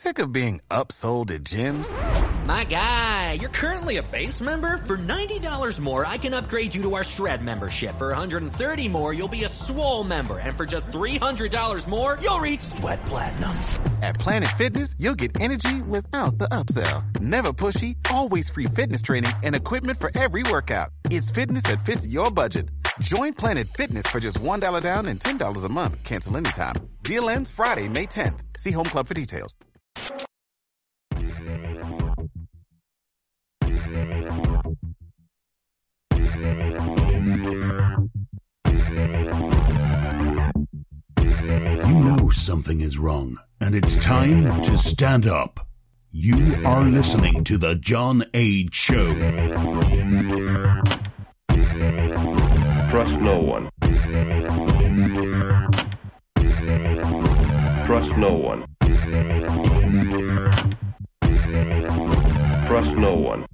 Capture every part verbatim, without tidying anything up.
Sick of being upsold at gyms? My guy, you're currently a base member? For ninety dollars more, I can upgrade you to our Shred membership. For one hundred thirty dollars more, you'll be a Swole member. And for just three hundred dollars more, you'll reach Sweat Platinum. At Planet Fitness, you'll get energy without the upsell. Never pushy, always free fitness training and equipment for every workout. It's fitness that fits your budget. Join Planet Fitness for just one dollar down and ten dollars a month. Cancel anytime. Deal ends Friday, May tenth. See Home Club for details. You know something is wrong, and it's time to stand up. You are listening to The John Age Show. Trust no one. Trust no one. Trust no one.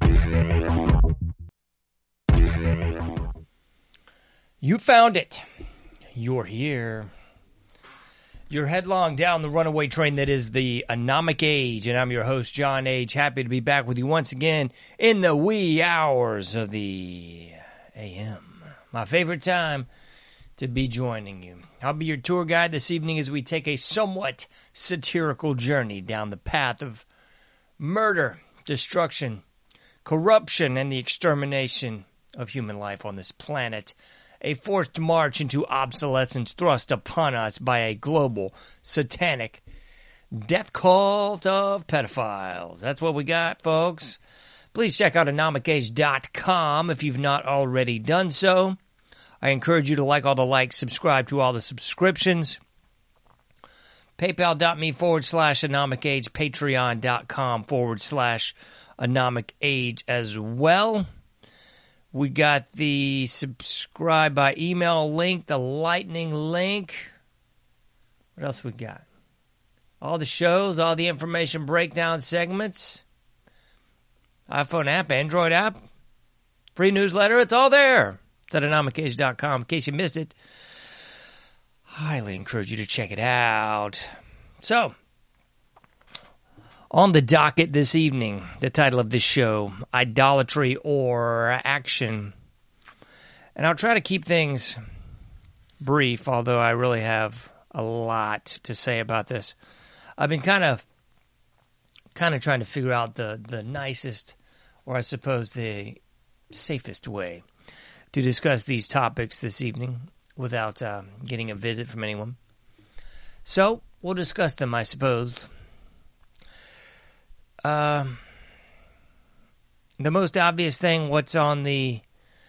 You found it. You're here. You're headlong down the runaway train that is the Anomic Age, and I'm your host, John Age. Happy to be back with you once again in the wee hours of the A M. My favorite time to be joining you. I'll be your tour guide this evening as we take a somewhat satirical journey down the path of murder, destruction, corruption, and the extermination of human life on this planet. A forced march into obsolescence thrust upon us by a global, satanic death cult of pedophiles. That's what we got, folks. Please check out anomic age dot com if you've not already done so. I encourage you to like all the likes, subscribe to all the subscriptions. PayPal.me forward slash Anomic Age, Patreon.com forward slash Anomic Age as well. We got the subscribe by email link, the lightning link. What else we got? All the shows, all the information breakdown segments. iPhone app, Android app, free newsletter, it's all there. It's at anomic age dot com. In case you missed it, highly encourage you to check it out. So, on the docket this evening, the title of this show, Idolatry or Action. And I'll try to keep things brief, although I really have a lot to say about this. I've been kind of kind of trying to figure out the, the nicest, or I suppose the safest way to discuss these topics this evening without uh, getting a visit from anyone. So, we'll discuss them, I suppose. Uh, the most obvious thing, what's on the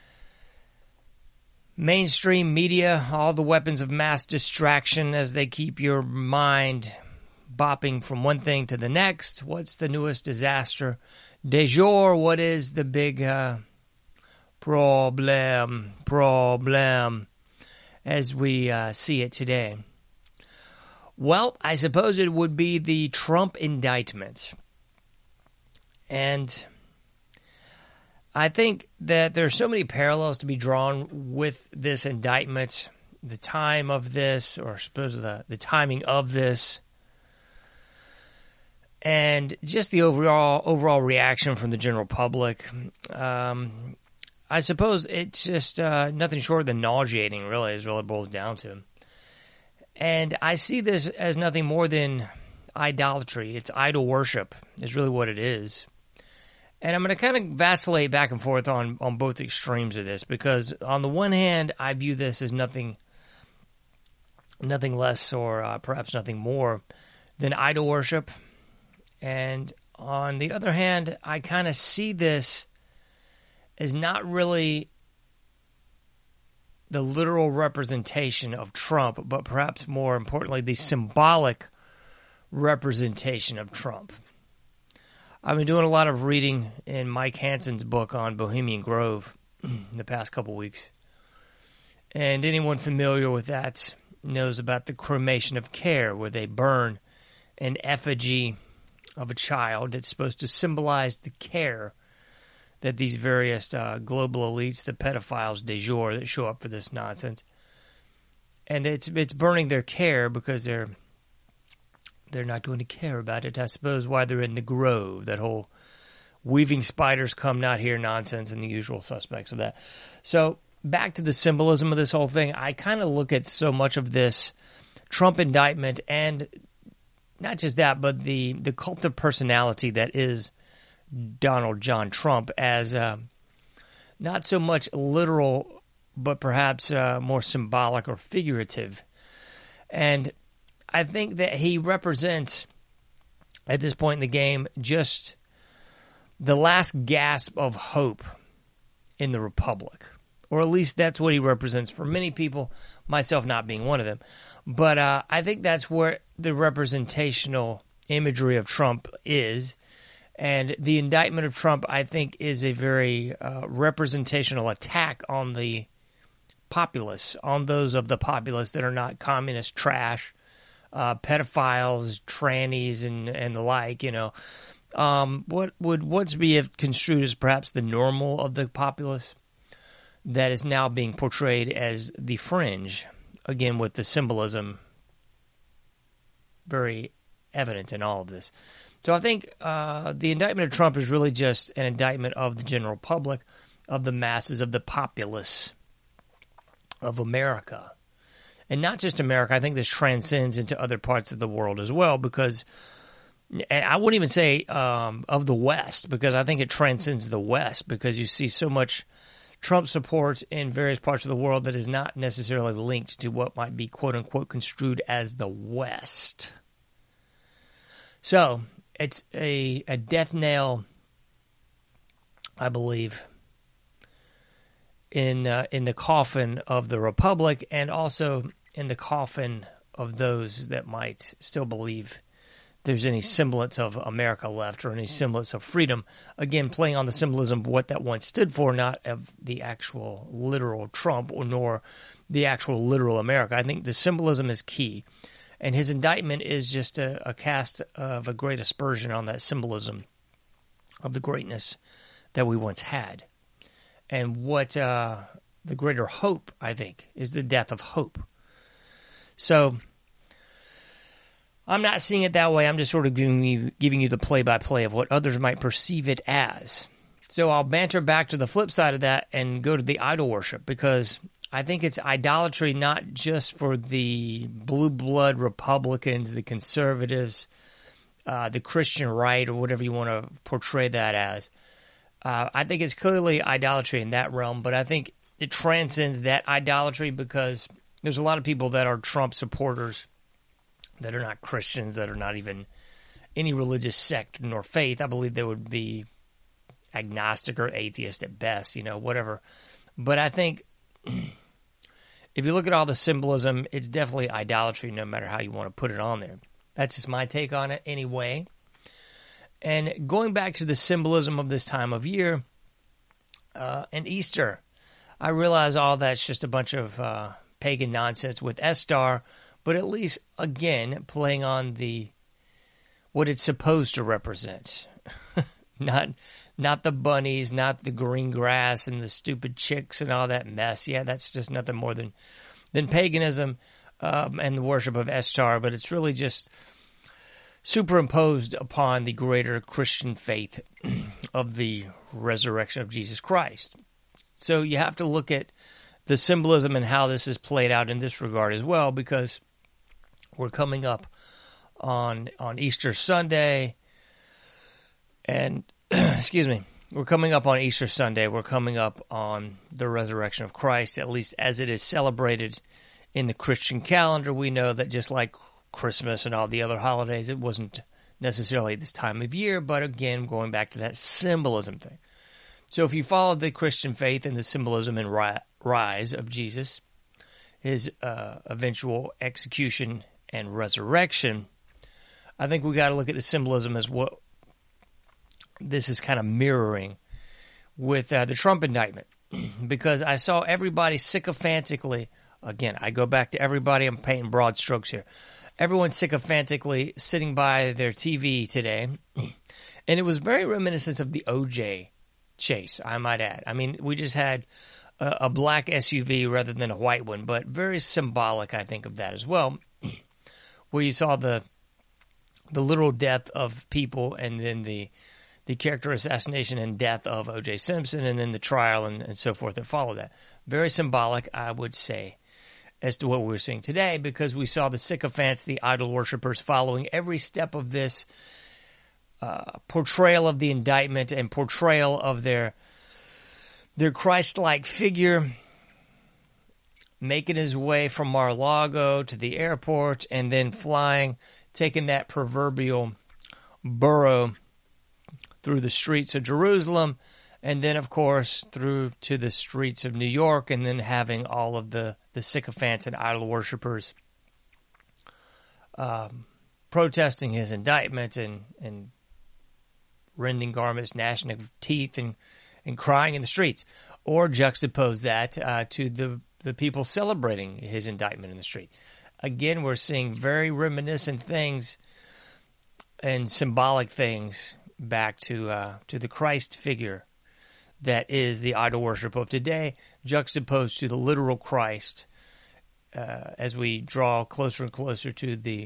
mainstream media, all the weapons of mass distraction as they keep your mind bopping from one thing to the next. What's the newest disaster du jour? What is the big uh, problem, problem as we uh, see it today? Well, I suppose it would be the Trump indictment. And I think that there are so many parallels to be drawn with this indictment, the time of this, or I suppose the, the timing of this, and just the overall overall reaction from the general public. Um, I suppose it's just uh, nothing short than nauseating, really, is what it boils down to. And I see this as nothing more than idolatry. It's idol worship is really what it is. And I'm going to kind of vacillate back and forth on, on both extremes of this, because on the one hand, I view this as nothing nothing less or uh, perhaps nothing more than idol worship. And on the other hand, I kind of see this as not really the literal representation of Trump, but perhaps more importantly, the symbolic representation of Trump. I've been doing a lot of reading in Mike Hanson's book on Bohemian Grove the past couple weeks. And anyone familiar with that knows about the cremation of care, where they burn an effigy of a child that's supposed to symbolize the care that these various uh, global elites, the pedophiles du jour that show up for this nonsense. And it's it's burning their care because they're they're not going to care about it. I suppose why they're in the grove, that whole weaving spiders come not here nonsense and the usual suspects of that. So back to the symbolism of this whole thing, I kind of look at so much of this Trump indictment and not just that, but the, the cult of personality that is Donald John Trump as uh, not so much literal, but perhaps uh, more symbolic or figurative. And I think that he represents, at this point in the game, just the last gasp of hope in the Republic. Or at least that's what he represents for many people, myself not being one of them. But uh, I think that's where the representational imagery of Trump is. And the indictment of Trump, I think, is a very uh, representational attack on the populace, on those of the populace that are not communist trash, uh, pedophiles, trannies, and, and the like, you know. Um, what would once be construed as perhaps the normal of the populace that is now being portrayed as the fringe, again, with the symbolism very evident in all of this. So I think uh, the indictment of Trump is really just an indictment of the general public, of the masses, of the populace of America. And not just America. I think this transcends into other parts of the world as well, because, and I wouldn't even say um, of the West, because I think it transcends the West, because you see so much Trump support in various parts of the world that is not necessarily linked to what might be quote-unquote construed as the West. So it's a, a death nail, I believe, in uh, in the coffin of the Republic, and also in the coffin of those that might still believe there's any semblance of America left or any semblance of freedom. Again, playing on the symbolism of what that once stood for, not of the actual literal Trump or nor the actual literal America. I think the symbolism is key. And his indictment is just a, a cast of a great aspersion on that symbolism of the greatness that we once had. And what uh, the greater hope, I think, is the death of hope. So I'm not seeing it that way. I'm just sort of giving you, giving you the play-by-play of what others might perceive it as. So I'll banter back to the flip side of that and go to the idol worship, because I think it's idolatry not just for the blue blood Republicans, the conservatives, uh, the Christian right, or whatever you want to portray that as. Uh, I think it's clearly idolatry in that realm, but I think it transcends that idolatry, because there's a lot of people that are Trump supporters that are not Christians, that are not even any religious sect nor faith. I believe they would be agnostic or atheist at best, you know, whatever. But I think if you look at all the symbolism, it's definitely idolatry, no matter how you want to put it on there. That's just my take on it anyway. And going back to the symbolism of this time of year uh, and Easter, I realize all that's just a bunch of uh, pagan nonsense with Estar, but at least, again, playing on the what it's supposed to represent. not not the bunnies, not the green grass and the stupid chicks and all that mess. Yeah, that's just nothing more than, than paganism um, and the worship of Estar, but it's really just superimposed upon the greater Christian faith of the resurrection of Jesus Christ. So you have to look at the symbolism and how this is played out in this regard as well, because we're coming up on on Easter Sunday, and excuse me, we're coming up on Easter Sunday. We're coming up on the resurrection of Christ, at least as it is celebrated in the Christian calendar. We know that just like Christmas and all the other holidays, it wasn't necessarily this time of year, but again, going back to that symbolism thing. So if you follow the Christian faith and the symbolism and ri- rise of Jesus, his uh, eventual execution and resurrection, I think we got to look at the symbolism as what this is kind of mirroring with uh, the Trump indictment, because I saw everybody sycophantically, again, I go back to everybody, I'm painting broad strokes here, everyone sycophantically sitting by their T V today, and it was very reminiscent of the O J chase, I might add. I mean, we just had a, a black S U V rather than a white one, but very symbolic, I think, of that as well, where you saw the the literal death of people, and then the the character assassination and death of O J Simpson, and then the trial and, and so forth that followed that. Very symbolic, I would say, as to what we're seeing today, because we saw the sycophants, the idol worshippers, following every step of this uh, portrayal of the indictment and portrayal of their their Christ-like figure, making his way from Mar-a-Lago to the airport and then flying, taking that proverbial burrow through the streets of Jerusalem, and then, of course, through to the streets of New York, and then having all of the, the sycophants and idol worshippers um, protesting his indictment and, and rending garments, gnashing of teeth, and, and crying in the streets. Or juxtapose that uh, to the, the people celebrating his indictment in the street. Again, we're seeing very reminiscent things and symbolic things back to uh, to the Christ figure that is the idol worship of today, juxtaposed to the literal Christ uh, as we draw closer and closer to the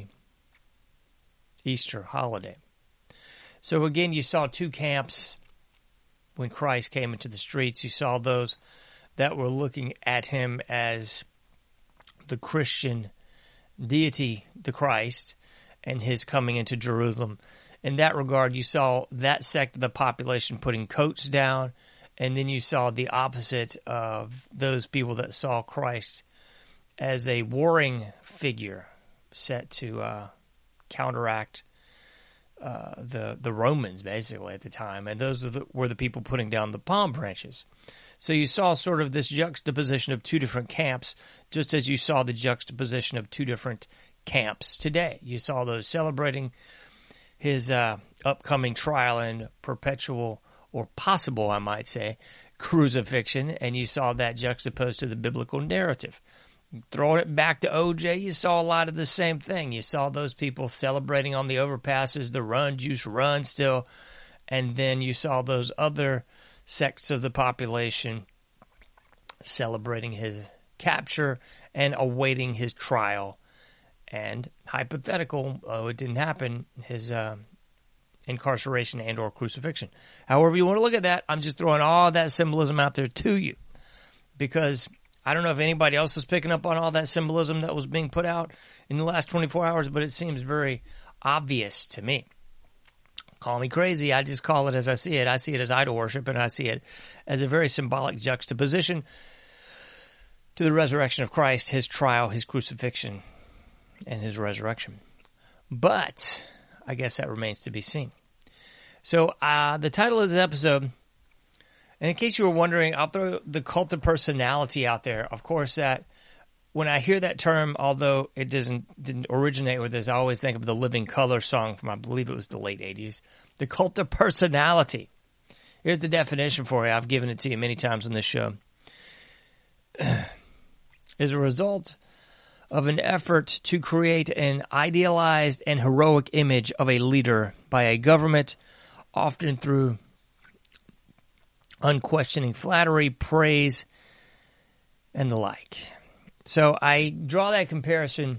Easter holiday. So again, you saw two camps when Christ came into the streets. You saw those that were looking at him as the Christian deity, the Christ, and his coming into Jerusalem. In that regard, you saw that sect of the population putting coats down, and then you saw the opposite of those people that saw Christ as a warring figure set to uh, counteract uh, the the Romans, basically, at the time. And those were the, were the people putting down the palm branches. So you saw sort of this juxtaposition of two different camps, just as you saw the juxtaposition of two different camps today. You saw those celebrating his uh, upcoming trial and perpetual, or possible, I might say, crucifixion, and you saw that juxtaposed to the biblical narrative. Throwing it back to O J, you saw a lot of the same thing. You saw those people celebrating on the overpasses, the run, juice, run still, and then you saw those other sects of the population celebrating his capture and awaiting his trial. And hypothetical, oh, it didn't happen, his uh, incarceration and or crucifixion. However you want to look at that, I'm just throwing all that symbolism out there to you. Because I don't know if anybody else was picking up on all that symbolism that was being put out in the last twenty-four hours, but it seems very obvious to me. Call me crazy, I just call it as I see it. I see it as idol worship, and I see it as a very symbolic juxtaposition to the resurrection of Christ, his trial, his crucifixion, and his resurrection. But I guess that remains to be seen. So uh, the title of this episode, and in case you were wondering, I'll throw the cult of personality out there. Of course, that when I hear that term, although it doesn't didn't originate with this, I always think of the Living Colour song from, I believe it was the late eighties. The cult of personality. Here's the definition for you. I've given it to you many times on this show. Is a result of an effort to create an idealized and heroic image of a leader by a government, often through unquestioning flattery, praise, and the like. So I draw that comparison.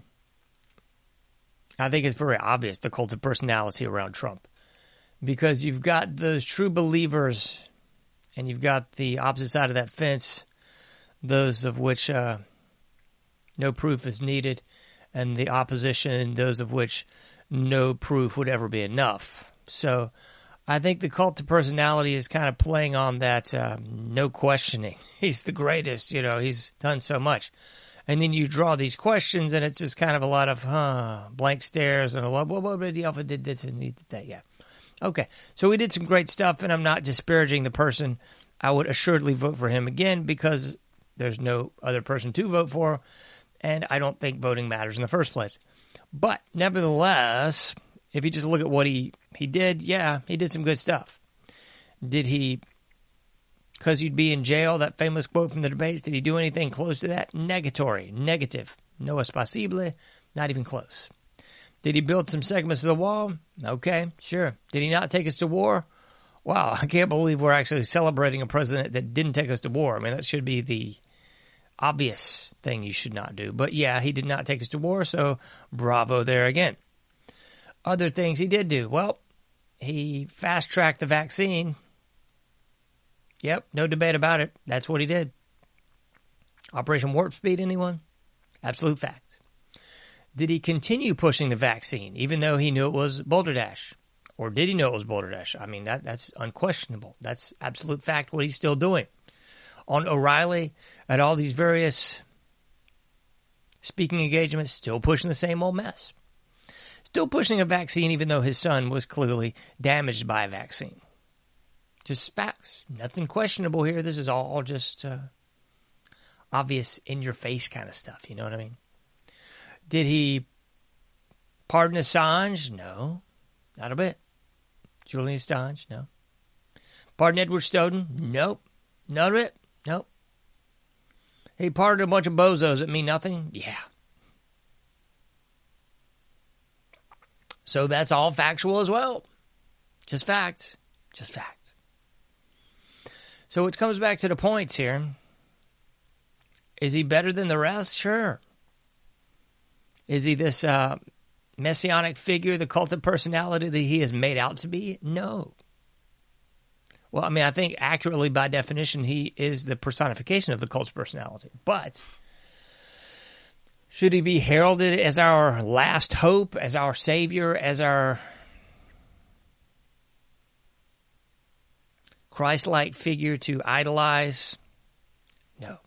I think it's very obvious, the cult of personality around Trump, because you've got those true believers and you've got the opposite side of that fence, those of which uh, no proof is needed, and the opposition, those of which no proof would ever be enough. So I think the cult of personality is kind of playing on that uh, no questioning. He's the greatest, you know, he's done so much. And then you draw these questions, and it's just kind of a lot of huh, blank stares and a lot, well, well, the Alpha did this and he did that, yeah. Okay, so we did some great stuff, and I'm not disparaging the person. I would assuredly vote for him again because there's no other person to vote for, and I don't think voting matters in the first place. But nevertheless, if you just look at what he, he did, yeah, he did some good stuff. Did he, because you'd be in jail, that famous quote from the debates, did he do anything close to that? Negatory, negative, no es posible, not even close. Did he build some segments of the wall? Okay, sure. Did he not take us to war? Wow, I can't believe we're actually celebrating a president that didn't take us to war. I mean, that should be the obvious thing you should not do. But yeah, he did not take us to war, so bravo there again. Other things he did do. Well, he fast-tracked the vaccine. Yep, no debate about it. That's what he did. Operation Warp Speed, anyone? Absolute fact. Did he continue pushing the vaccine, even though he knew it was Boulder Dash? Or did he know it was Boulder Dash? I mean, that, that's unquestionable. That's absolute fact what he's still doing. On O'Reilly, at all these various speaking engagements, still pushing the same old mess. Still pushing a vaccine, even though his son was clearly damaged by a vaccine. Just facts. Nothing questionable here. This is all just uh, obvious, in-your-face kind of stuff. You know what I mean? Did he pardon Assange? No. Not a bit. Julian Assange? No. Pardon Edward Snowden? Nope. Not a bit. Nope. He pardoned a bunch of bozos that mean nothing? Yeah. So that's all factual as well. Just fact. Just fact. So it comes back to the points here. Is he better than the rest? Sure. Is he this uh, messianic figure, the cult of personality that he is made out to be? No. Well, I mean, I think accurately by definition, he is the personification of the cult of personality. But should he be heralded as our last hope, as our savior, as our Christ-like figure to idolize? No.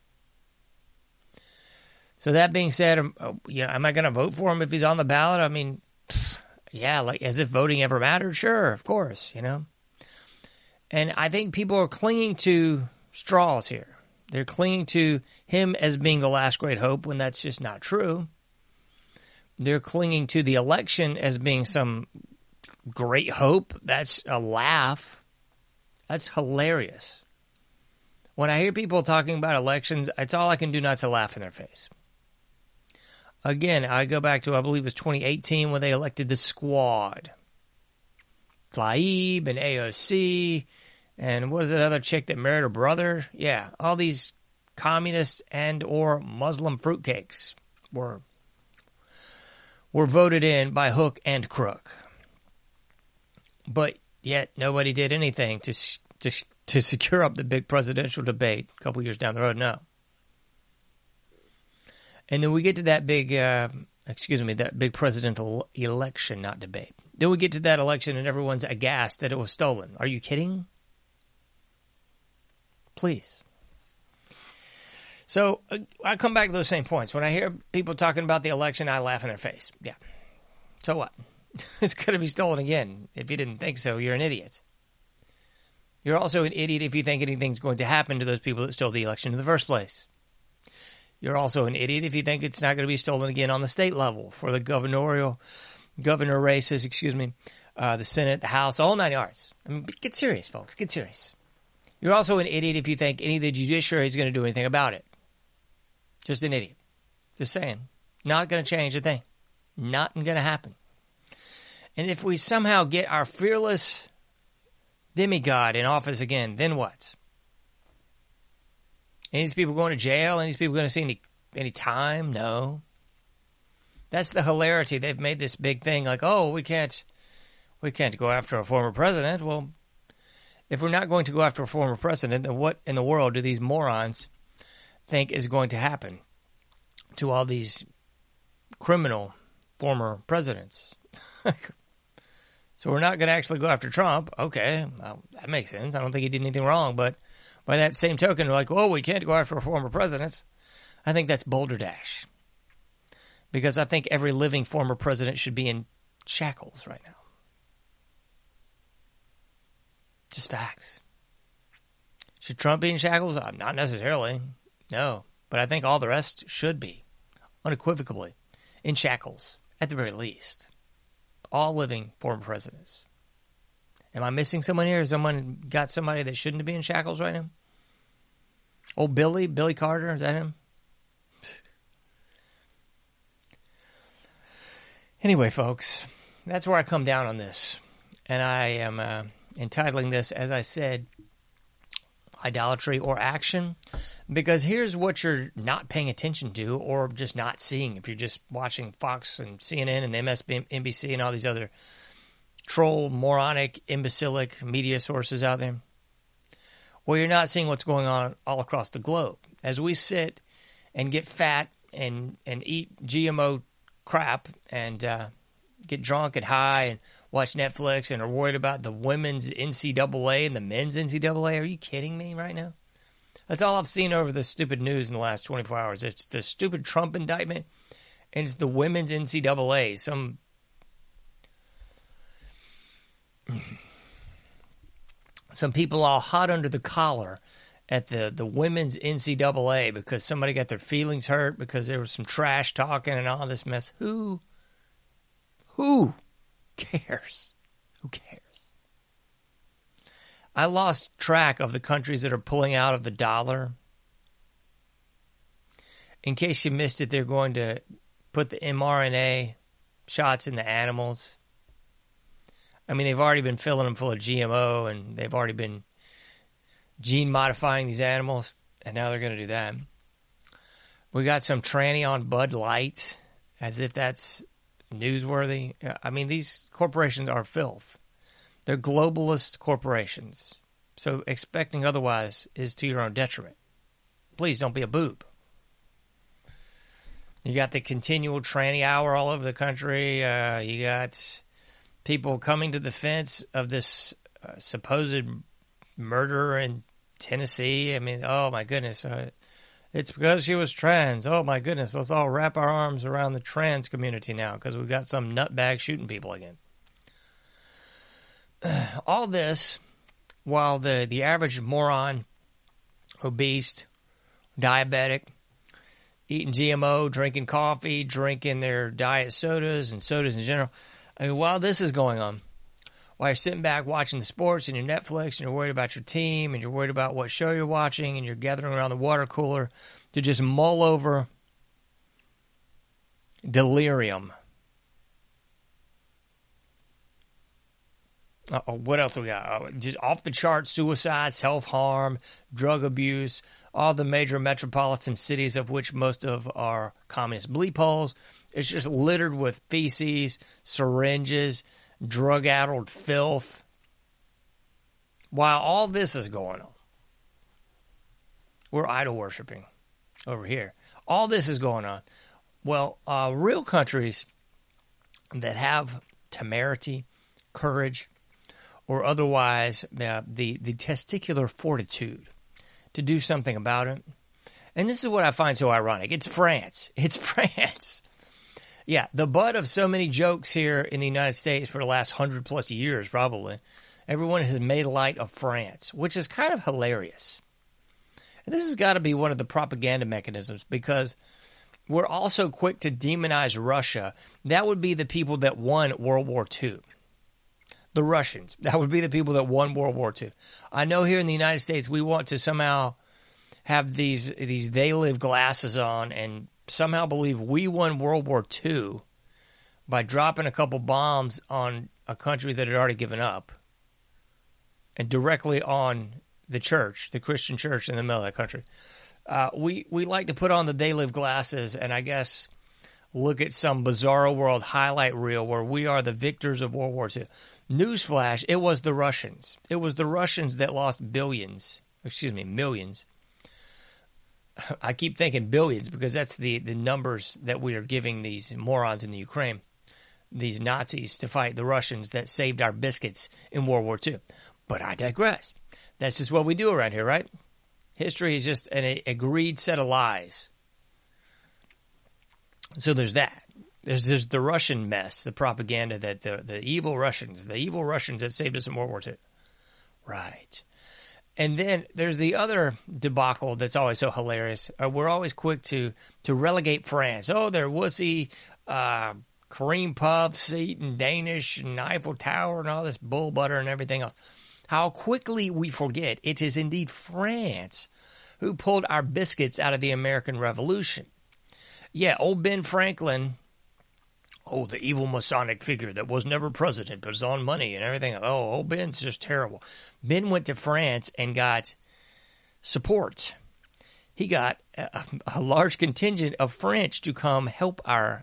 So that being said, um, you know, am I going to vote for him if he's on the ballot? I mean, yeah, like as if voting ever mattered. Sure, of course, you know. And I think people are clinging to straws here. They're clinging to him as being the last great hope when that's just not true. They're clinging to the election as being some great hope. That's a laugh. That's hilarious. When I hear people talking about elections, it's all I can do not to laugh in their face. Again, I go back to, I believe it was twenty eighteen when they elected the Squad. Tlaib and A O C, and what is that other chick that married her brother? Yeah, all these communist and or Muslim fruitcakes were, were voted in by hook and crook. But yet nobody did anything to to to secure up the big presidential debate a couple years down the road. No. And then we get to that big, uh, excuse me, that big presidential election, not debate. Then we get to that election and everyone's aghast that it was stolen. Are you kidding? Please. So uh, I come back to those same points. When I hear people talking about the election, I laugh in their face. Yeah. So what? It's going to be stolen again. If you didn't think so, you're an idiot. You're also an idiot if you think anything's going to happen to those people that stole the election in the first place. You're also an idiot if you think it's not going to be stolen again on the state level for the gubernatorial, governor races, excuse me, uh, the Senate, the House, all nine yards. I mean, get serious, folks. Get serious. You're also an idiot if you think any of the judiciary is going to do anything about it. Just an idiot. Just saying. Not going to change a thing. Not going to happen. And if we somehow get our fearless demigod in office again, then what? Any of these people going to jail? Any of these people going to see any, any time? No. That's the hilarity. They've made this big thing like, oh, we can't, we can't go after a former president. Well, if we're not going to go after a former president, then what in the world do these morons think is going to happen to all these criminal former presidents? So we're not going to actually go after Trump. Okay, well, that makes sense. I don't think he did anything wrong. But by that same token, they're like, oh, we can't go after a former president. I think that's Boulder Dash. Because I think every living former president should be in shackles right now. Just facts. Should Trump be in shackles? Uh, not necessarily. No. But I think all the rest should be. Unequivocally. In shackles. At the very least. All living former presidents. Am I missing someone here? Has someone got somebody that shouldn't be in shackles right now? Oh, Billy? Billy Carter? Is that him? Anyway, folks, that's where I come down on this. And I am uh, entitling this, as I said, idolatry or action. Because here's what you're not paying attention to or just not seeing if you're just watching Fox and C N N and M S N B C and all these other troll, moronic, imbecilic media sources out there. Well, you're not seeing what's going on all across the globe. As we sit and get fat and, and eat G M O crap and uh, get drunk and high and watch Netflix and are worried about the women's N C double A and the men's N C double A. Are you kidding me right now? That's all I've seen over the stupid news in the last twenty-four hours. It's the stupid Trump indictment and it's the women's N C double A. Some some people all hot under the collar at the, the women's N C double A because somebody got their feelings hurt because there was some trash talking and all this mess. Who? Who cares? Who cares? I lost track of the countries that are pulling out of the dollar. In case you missed it, they're going to put the mRNA shots in the animals. I mean, they've already been filling them full of G M O, and they've already been gene modifying these animals, and now they're going to do that. We got some tranny on Bud Light, as if that's newsworthy. I mean, these corporations are filth. They're globalist corporations. So expecting otherwise is to your own detriment. Please don't be a boob. You got the continual tranny hour all over the country. Uh, you got people coming to the defense of this uh, supposed murder in Tennessee. I mean, oh my goodness. Uh, it's because she was trans. Oh my goodness. Let's all wrap our arms around the trans community now because we've got some nutbag shooting people again. All this while the, the average moron, obese, diabetic, eating G M O, drinking coffee, drinking their diet sodas and sodas in general. I mean, while this is going on, while you're sitting back watching the sports and your Netflix and you're worried about your team and you're worried about what show you're watching and you're gathering around the water cooler to just mull over delirium. Uh-oh, what else we got? Oh, just off the chart suicide, self-harm, drug abuse, all the major metropolitan cities of which most of are communist bleep holes. It's just littered with feces, syringes, drug-addled filth. While all this is going on, we're idol worshiping over here. All this is going on. Well, uh, real countries that have temerity, courage, or otherwise uh, the, the testicular fortitude to do something about it. And this is what I find so ironic. It's France. It's France. Yeah, the butt of so many jokes here in the United States for the last hundred plus years, probably. Everyone has made light of France, which is kind of hilarious. And this has got to be one of the propaganda mechanisms because we're also quick to demonize Russia. That would be the people that won World War Two. The Russians. That would be the people that won World War Two. I know here in the United States we want to somehow have these these they live glasses on and somehow believe we won World War Two by dropping a couple bombs on a country that had already given up and directly on the church, the Christian church in the middle of that country. Uh, we, we like to put on the they live glasses and I guess look at some bizarro world highlight reel where we are the victors of World War Two. Newsflash, it was the Russians. It was the Russians that lost billions, excuse me, millions. I keep thinking billions because that's the, the numbers that we are giving these morons in the Ukraine, these Nazis to fight the Russians that saved our biscuits in World War Two. But I digress. That's just what we do around here, right? History is just an agreed set of lies. So there's that. There's, there's the Russian mess, the propaganda that the, the evil Russians, the evil Russians that saved us in World War Two. Right. And then there's the other debacle that's always so hilarious. Uh, we're always quick to to relegate France. Oh, they're wussy, uh, cream puffs, eating Danish and Eiffel Tower and all this bull butter and everything else. How quickly we forget it is indeed France who pulled our biscuits out of the American Revolution. Yeah, old Ben Franklin, oh, the evil Masonic figure that was never president but is on money and everything. Oh, old Ben's just terrible. Ben went to France and got support. he got a, a large contingent of French to come help our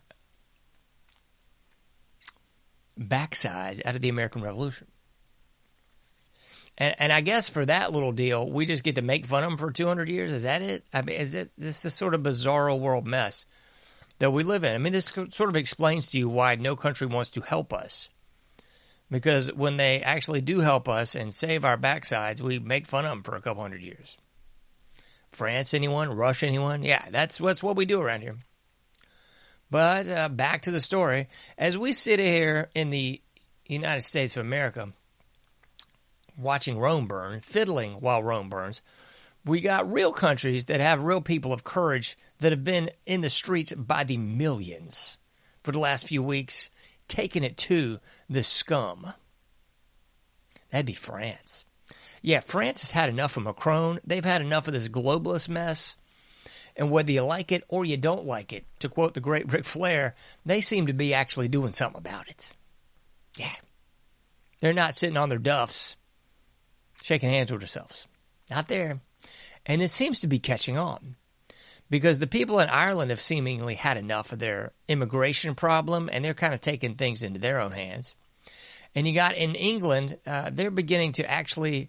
backsides out of the American Revolution. And, and I guess for that little deal, we just get to make fun of them for two hundred years? Is that it? I mean, is it this is sort of bizarro world mess that we live in? I mean, this sort of explains to you why no country wants to help us. Because when they actually do help us and save our backsides, we make fun of them for a couple hundred years. France, anyone? Russia, anyone? Yeah, that's, that's what we do around here. But uh, back to the story. As we sit here in the United States of America, watching Rome burn, fiddling while Rome burns, we got real countries that have real people of courage that have been in the streets by the millions for the last few weeks, taking it to the scum. That'd be France. Yeah, France has had enough of Macron. They've had enough of this globalist mess. And whether you like it or you don't like it, to quote the great Ric Flair, they seem to be actually doing something about it. Yeah. They're not sitting on their duffs, shaking hands with themselves. Not there. And it seems to be catching on. Because the people in Ireland have seemingly had enough of their immigration problem, and they're kind of taking things into their own hands. And you got in England, uh, they're beginning to actually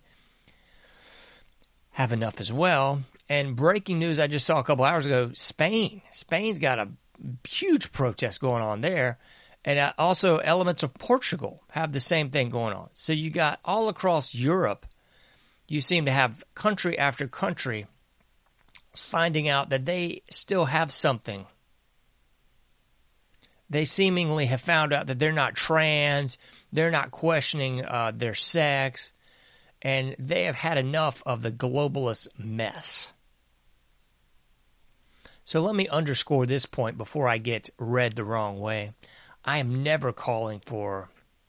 have enough as well. And breaking news I just saw a couple hours ago, Spain. Spain's got a huge protest going on there. And uh, also elements of Portugal have the same thing going on. So you got all across Europe, you seem to have country after country finding out that they still have something. They seemingly have found out that they're not trans, they're not questioning uh, their sex, and they have had enough of the globalist mess. So let me underscore this point before I get read the wrong way. I am never calling for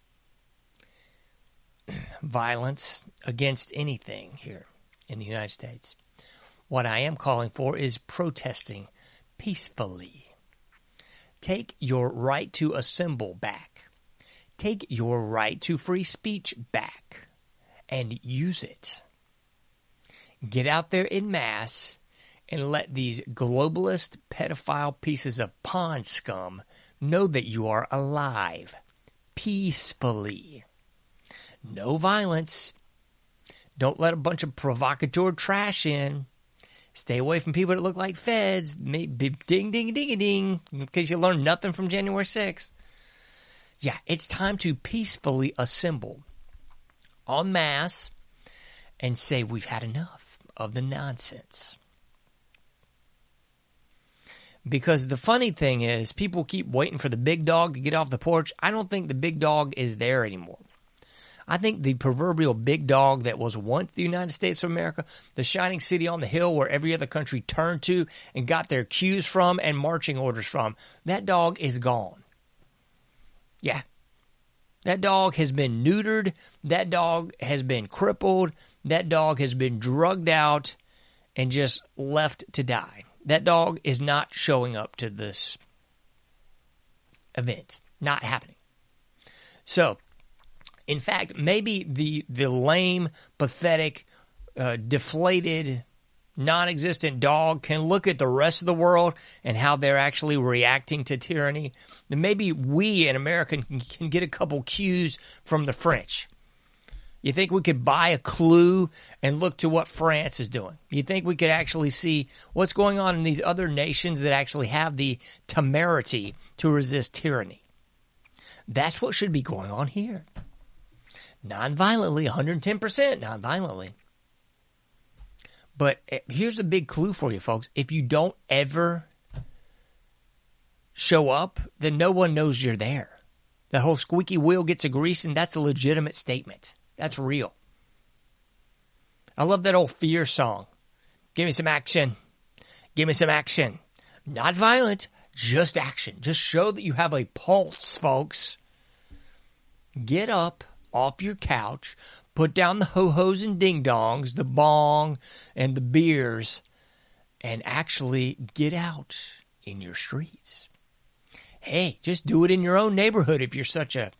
violence against anything here in the United States. What I am calling for is protesting peacefully. Take your right to assemble back. Take your right to free speech back and use it. Get out there in mass and let these globalist pedophile pieces of pond scum know that you are alive peacefully. No violence. Don't let a bunch of provocateur trash in. Stay away from people that look like feds. Maybe ding, ding, ding, ding, because you learned nothing from January sixth. Yeah, it's time to peacefully assemble en masse and say we've had enough of the nonsense. Because the funny thing is, people keep waiting for the big dog to get off the porch. I don't think the big dog is there anymore. I think the proverbial big dog that was once the United States of America, the shining city on the hill where every other country turned to and got their cues from and marching orders from, that dog is gone. Yeah. That dog has been neutered. That dog has been crippled. That dog has been drugged out and just left to die. That dog is not showing up to this event. Not happening. So, in fact, maybe the the lame, pathetic, uh, deflated, non-existent dog can look at the rest of the world and how they're actually reacting to tyranny. And maybe we in America can, can get a couple cues from the French. You think we could buy a clue and look to what France is doing? You think we could actually see what's going on in these other nations that actually have the temerity to resist tyranny? That's what should be going on here. Non-violently, one hundred ten percent non-violently. But here's a big clue for you, folks. If you don't ever show up, then no one knows you're there. The whole squeaky wheel gets a grease, and that's a legitimate statement. That's real. I love that old Fear song. Give me some action. Give me some action. Not violent, just action. Just show that you have a pulse, folks. Get up off your couch, put down the ho-hos and ding-dongs, the bong and the beers, and actually get out in your streets. Hey, just do it in your own neighborhood if you're such a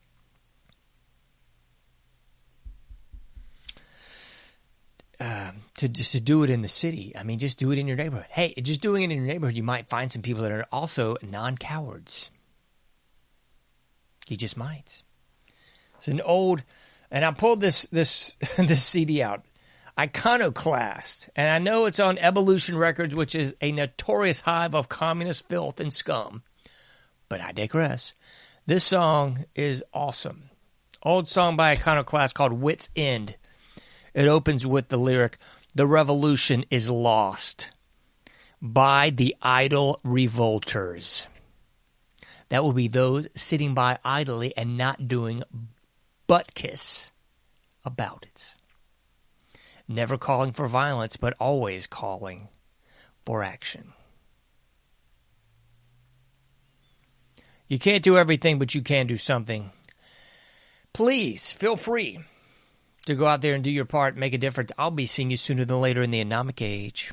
uh, to just to do it in the city. I mean, just do it in your neighborhood. Hey, just doing it in your neighborhood, you might find some people that are also non-cowards. You just might. It's an old, and I pulled this this this C D out, Iconoclast, and I know it's on Evolution Records, which is a notorious hive of communist filth and scum, but I digress. This song is awesome. Old song by Iconoclast called Wit's End. It opens with the lyric, "The revolution is lost by the idle revolters." That will be those sitting by idly and not doing butt kiss about it. Never calling for violence, but always calling for action. You can't do everything, but you can do something. Please feel free to go out there and do your part, make a difference. I'll be seeing you sooner than later in the Anomic Age.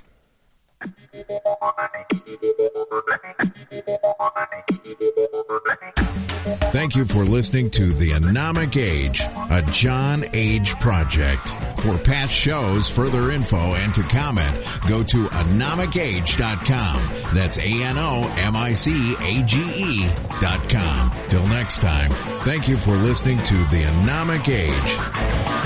Thank you for listening to The Anomic Age, a John Age project. For past shows, further info, and to comment, go to anomic age dot com. That's A N O M I C A G E dot com. Till next time, thank you for listening to The Anomic Age.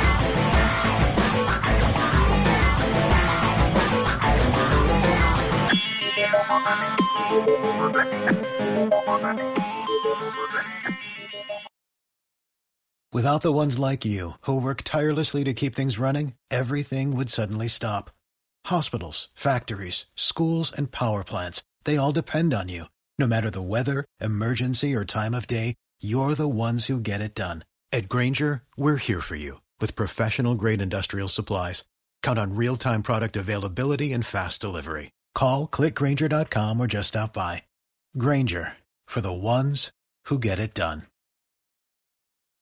Without the ones like you, who work tirelessly to keep things running, everything would suddenly stop. Hospitals, factories, schools, and power plants, they all depend on you. No matter the weather, emergency, or time of day, you're the ones who get it done. At Grainger, we're here for you with professional-grade industrial supplies. Count on real-time product availability and fast delivery. Call, click Grainger dot com, or just stop by. Grainger, for the ones who get it done.